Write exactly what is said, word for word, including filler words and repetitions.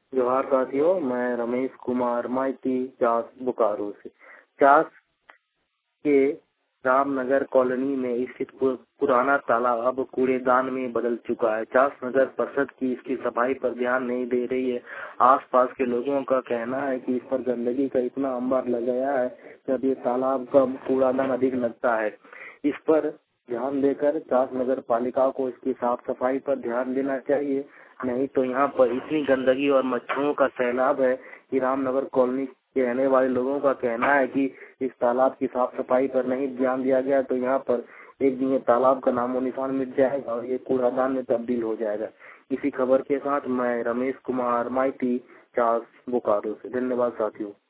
जोहार साथियों, मैं रमेश कुमार माइती चास बोकारो से। चास के रामनगर कॉलोनी में स्थित पुराना तालाब अब कूड़ेदान में बदल चुका है। चास नगर परिषद की इसकी सफाई पर ध्यान नहीं दे रही है। आसपास के लोगों का कहना है कि इस पर गंदगी का इतना अंबार लग गया है कि अब ये तालाब का कूड़ादान अधिक लगता है। इस पर ध्यान देकर चास नगर पालिका को इसकी साफ सफाई पर ध्यान देना चाहिए, नहीं तो यहाँ पर इतनी गंदगी और मच्छरों का सैलाब है कि रामनगर कॉलोनी के रहने वाले लोगों का कहना है कि इस तालाब की साफ सफाई पर नहीं ध्यान दिया गया तो यहाँ पर एक दिन ये तालाब का नामो निशान मिट जाएगा और ये कूड़ादान में तब्दील हो जाएगा। इसी खबर के साथ मैं रमेश कुमार माइती चास बोकारो से। धन्यवाद साथियों।